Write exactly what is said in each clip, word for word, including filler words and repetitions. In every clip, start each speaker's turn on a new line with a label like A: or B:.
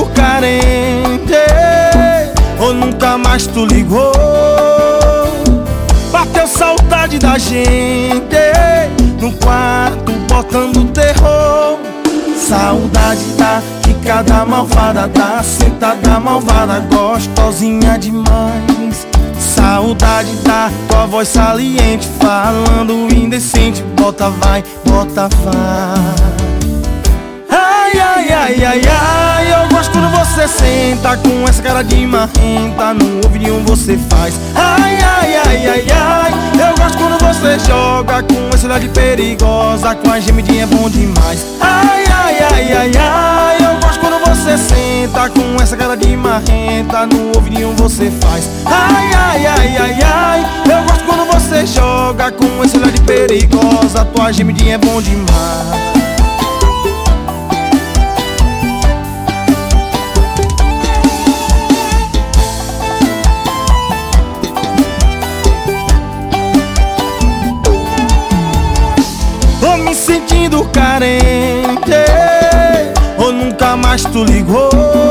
A: sentindo carente, ou nunca mais tu ligou? Bateu saudade da gente no quarto botando terror. Saudade da quicada malvada, da sentada malvada, gostosinha demais. Saudade da tua voz saliente, falando indecente. Bota vai, bota vai. Ai, ai, ai, ai, ai, eu gosto quando você senta com essa cara de marrenta, no ouvidinho você faz. Ai, ai, ai, ai, ai, eu gosto quando você joga com essa idade perigosa, com a gemidinha é bom demais. Ai, ai, ai, ai, ai, eu gosto quando você senta com essa cara de marrenta, no ouvidinho você faz. Ai, ai, ai, ai, ai, eu gosto quando você joga com essa idade perigosa, tua gemidinha é bom demais. Tô me sentindo carente, ou nunca mais tu ligou?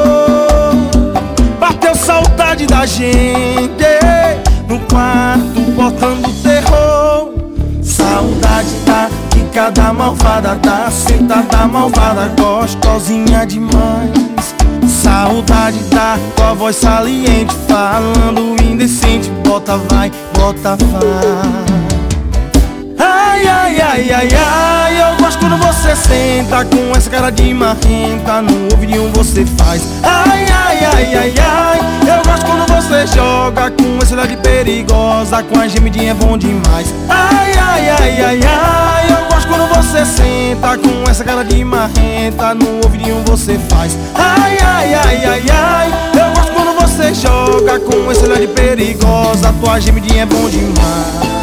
A: Bateu saudade da gente no quarto botando terror. Saudade da quicada malvada, da sentada malvada, gostosinha demais. Saudade da tua voz saliente, falando indecente. Bota vai, bota vai. Ai, ai, ai, ai, ai, eu gosto quando você senta com essa cara de marrenta, no ouvidinho você faz. Ai, ai, ai, ai, ai, eu gosto quando você joga com essa idade perigosa, com a gemidinha é bom demais. Ai, ai, ai, ai, ai, eu gosto quando você senta com essa cara de marrenta, no ouvidinho você faz. Ai, ai, ai, ai, ai, eu gosto quando você joga com essa idade perigosa, tua gemidinha é bom demais.